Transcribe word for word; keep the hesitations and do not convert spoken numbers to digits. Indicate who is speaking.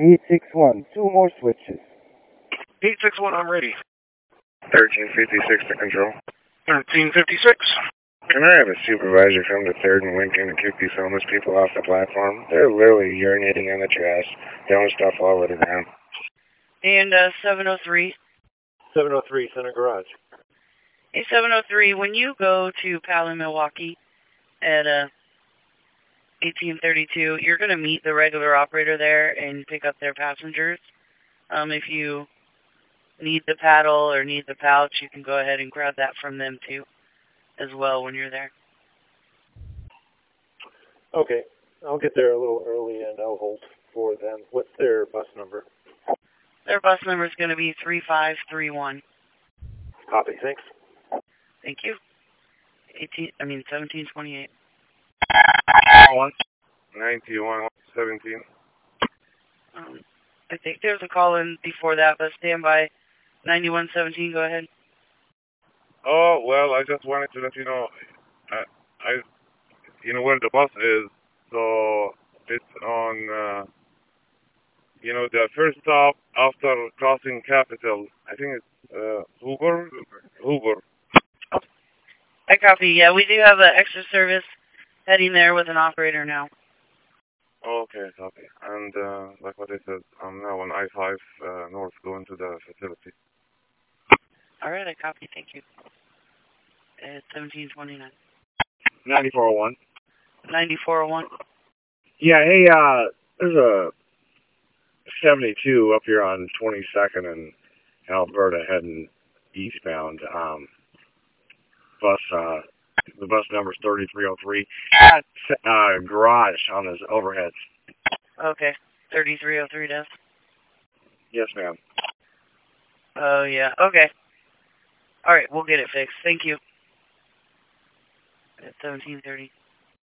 Speaker 1: eight six one, two more switches.
Speaker 2: eight six one, I'm ready.
Speaker 3: thirteen fifty-six to control.
Speaker 2: thirteen fifty-six.
Speaker 3: Can I have a supervisor come to third and Lincoln and kick these homeless people off the platform? They're literally urinating on the trash, throwing stuff all over the ground.
Speaker 4: And uh, seven oh three.
Speaker 2: seven oh three, Center Garage.
Speaker 4: Hey, seven oh three, when you go to Pal in Milwaukee at uh, eighteen thirty-two, you're going to meet the regular operator there and pick up their passengers. Um, if you need the paddle or need the pouch, you can go ahead and grab that from them too, as well, when you're there.
Speaker 2: Okay, I'll get there a little early and I'll hold for them. What's their bus number?
Speaker 4: Their bus number is going to be three five three one.
Speaker 2: Copy, thanks.
Speaker 4: Thank you. eighteen, I mean seventeen twenty-eight.
Speaker 3: ninety-one seventeen.
Speaker 4: Um, I think there's a call in before that, but stand by. ninety-one seventeen, go ahead.
Speaker 3: Oh, well, I just wanted to let you know, I, I, you know where the bus is, so it's on, uh, you know, the first stop after crossing Capitol. I think it's uh, Hoover? Hoover.
Speaker 4: I copy. Yeah, we do have an extra service heading there with an operator now.
Speaker 3: Okay, copy. And uh, like what I said, I'm now on I five uh, north going to the facility.
Speaker 4: All right, I copy. Thank you. It's seventeen twenty-nine.
Speaker 5: ninety-four oh one.
Speaker 4: ninety-four oh one.
Speaker 5: Yeah, hey, uh, there's a seventy-two up here on twenty-second in Alberta heading eastbound. Um, bus, uh, the bus number is thirty-three oh three. Uh, garage on his overheads.
Speaker 4: Okay, thirty-three oh three does.
Speaker 5: Yes, ma'am.
Speaker 4: Oh, yeah. Okay. All right, we'll get it fixed. Thank you. At seventeen thirty.